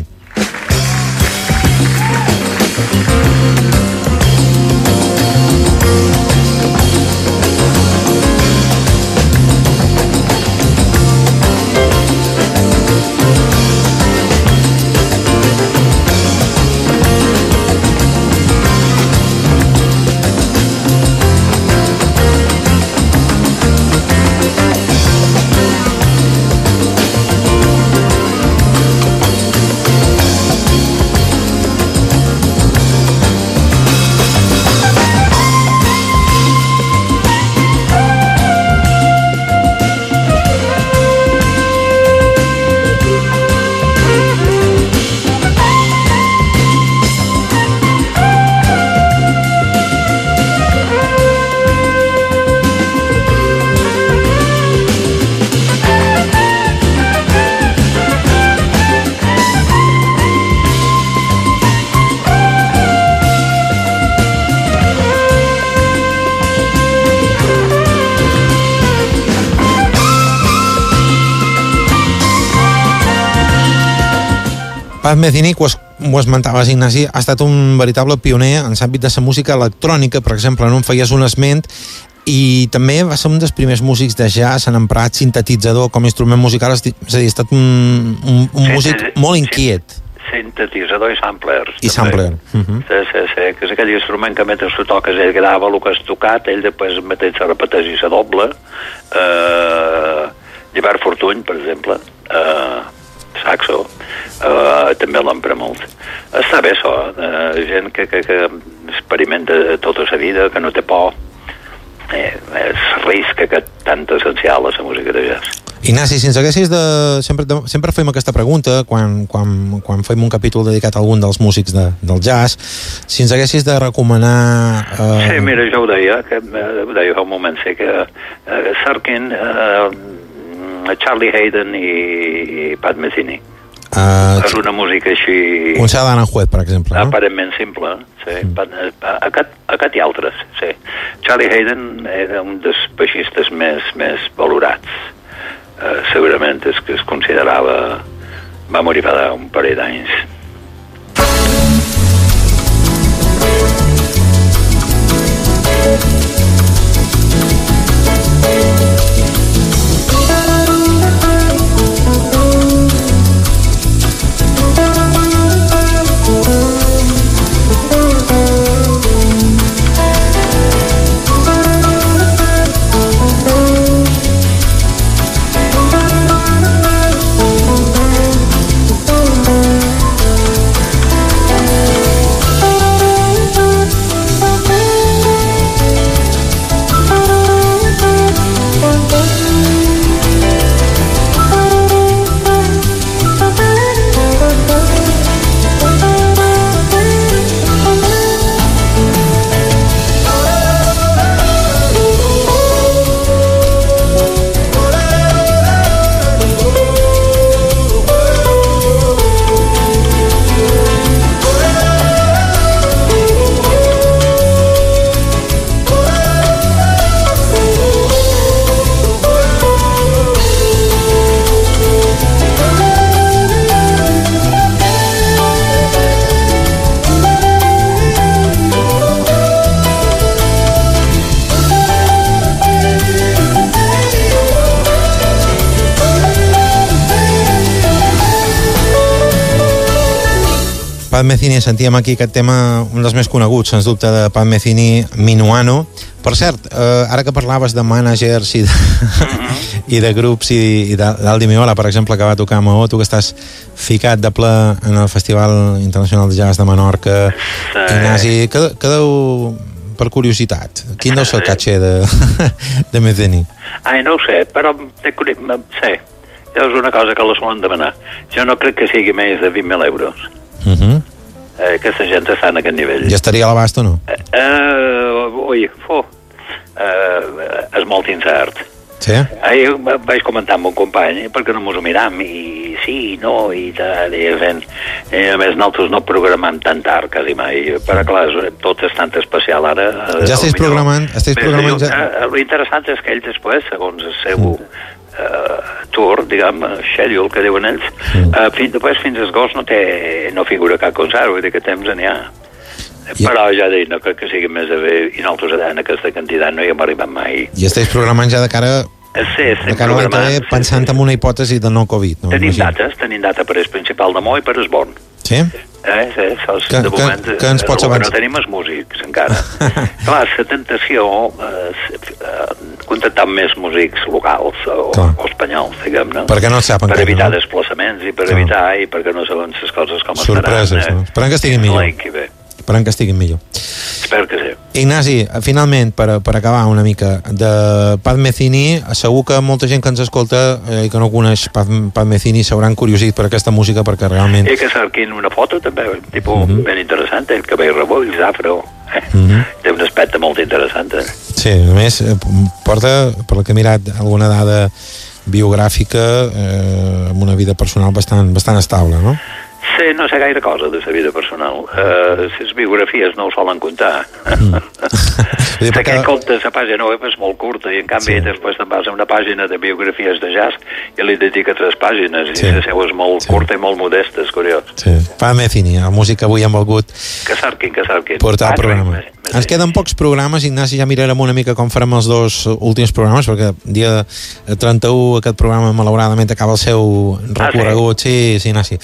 Pat Metheny, ho, es, ho esmentaves, Ignasi, ha estat un veritable pioner en l'àmbit de la música electrònica, per exemple, no en feies un esment, i també va ser un dels primers músics de jazz en emprat sintetitzador com a instrument musical, és a dir, ha estat un, un, un músic molt inquiet. Sintetitzador i sampler. I sampler. Uh-huh. Sí, sí, sí, que és aquell instrument que mentre tu toques ell grava el que has tocat, ell després mateix se repeteix i se doble. Uh, Llibert Fortuny, per exemple, uh, saxo, uh, també l'empra molt. Està bé això, uh, gent que, que, que experimenta tota la vida, que no té por, eh, és risc que tant essencial a la música de jazz. Ignasi, si ens haguessis de... Sempre, de... sempre fem aquesta pregunta quan, quan, quan fem un capítol dedicat a algun dels músics de, del jazz, si ens haguessis de recomanar... Eh... Sí, mira, jo ho deia, que, ho deia fa un moment, sí, que uh, Serkin, uh, Charlie Hayden i, i Pat Metheny. Uh, és una música així... Un Concert d'Aranjuez, per exemple, no? Aparentment simple, sí. Mm. Aquest, aquest i altres, sí. Charlie Hayden era un dels baixistes més, més valorats. Uh, segurament és que es considerava... va morir fa un parell d'anys. Pat Metheny, sentíem aquí aquest tema, un dels més coneguts, sens dubte, de Pat Metheny, Minuano. Per cert, eh, ara que parlaves de managers i de, i de grups i, i d'Aldi Meola, per exemple, que va tocar a Maó, tu que estàs ficat de ple en el Festival Internacional de Jazz de Menorca, sí. Ignasi, que, que deu, per curiositat, quin deu ser el caché de, de Metheny? Ai, no ho sé, però sé, és una cosa que la solen demanar. Jo no crec que sigui més de vint mil euros. Uh -huh. eh, aquesta gent està en aquest nivell. Ja estaria a l'abast o no? Eh, uh, ui, fu, uh, és molt incert. Sí? Ahir vaig comentar amb un company perquè no mos ho miram i sí, no, i tal, i fent. I a més, nosaltres no programem tan tard, quasi mai, però clar, tot és tan especial ara. Ja estáis programant? Estáis programant ja... L'interessant és que ells després, segons el seu uh, tour, diguem, schedule, que diuen ells, uh, fins, després fins a agost no, té, no figura cap concert, vull dir que temps n'hi ha. I... Però ja dic, no crec que sigui més de bé, i nosaltres en aquesta quantitat no hi hem arribat mai. I estáis programant ja de cara... Sí, de cara a l'any que ve, pensant sí, sí. en una hipòtesi de no Covid. No? Tenim dates, tenim data per el principal de Mo i per el Born. Sí? Eh, sí, sos, que, de moment, que, que ens pots avançar? No tenim els músics, encara. Clar, la tentació, eh, contactar amb més músics locals o, o espanyols, diguem-ne. Perquè no saben per evitar no? desplaçaments i per Clar. evitar, i perquè no saben les coses com Sorpreses, estaran. No? Esperem que estiguin millor. Esperem que estiguin millor. Espero que sí. Ignasi, finalment, per, per acabar una mica, de Pat Metheny, segur que molta gent que ens escolta eh, i que no coneix Pat, Pat Metheny s'hauran curiosit per aquesta música perquè realment... I que cerquin una foto també, tipus uh -huh. ben interessant, el cabell rebulls, afro, eh? uh -huh. té un aspecte molt interessant. Eh? Sí, a més, eh, porta, per la que he mirat, alguna dada biogràfica eh, amb una vida personal bastant, bastant estable, no? Sí, no sé gaire cosa de la vida personal. Uh, les biografies no ho solen contar. Mm. Perquè que... compte, la pàgina web és molt curta i en canvi sí. després te'n vas a una pàgina de biografies de jazz i li dedica tres pàgines sí. i la seva és molt sí. curta i molt modesta, és curiós. Sí. Pat Metheny, la música avui hem volgut que cerquin, que cerquin. portar el programa. Més, més Ens queden pocs programes, Ignasi, ja mirarem una mica com farem els dos últims programes, perquè dia trenta-u aquest programa malauradament acaba el seu recorregut. Ah, sí? Sí, sí, Ignasi.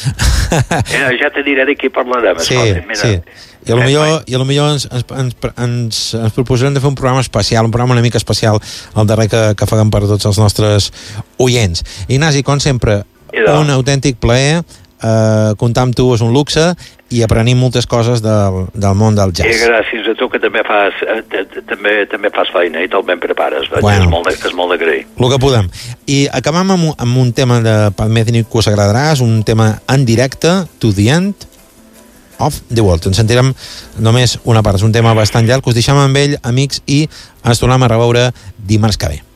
Ja, ja te diré de qui parlarem. Sí, mira. sí. I a lo millor, i a lo millor ens, ens, ens, ens proposarem de fer un programa especial, un programa una mica especial, el darrer que, que faguem per tots els nostres oients. Ignasi, com sempre, un autèntic plaer, eh, comptar amb tu és un luxe i aprenim moltes coses del, del món del jazz. I gràcies a tu que també fas, eh, també, també fas feina i te'l ben prepares. Bueno, és molt de, és molt d'agrair. El que podem. I acabam amb, amb un tema de Pat Metheny que us agradarà, és un tema en directe, To the End of the World. En sentirem només una part, és un tema bastant llarg, us deixem amb ell, amics, i ens tornem a reveure dimarts que ve.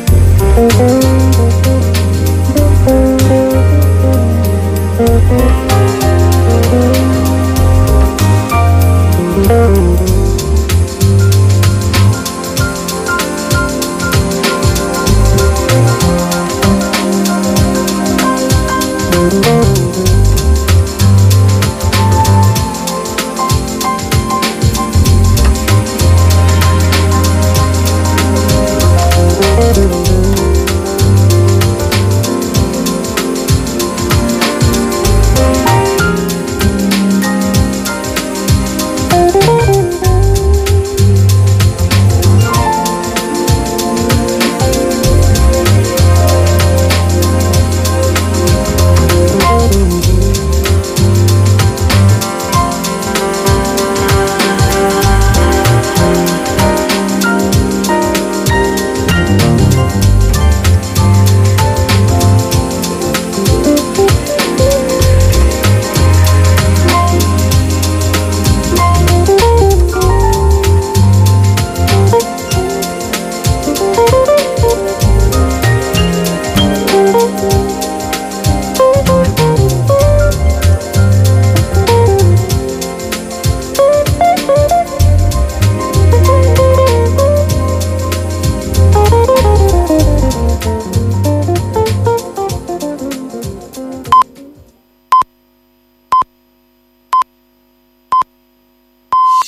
Thank you.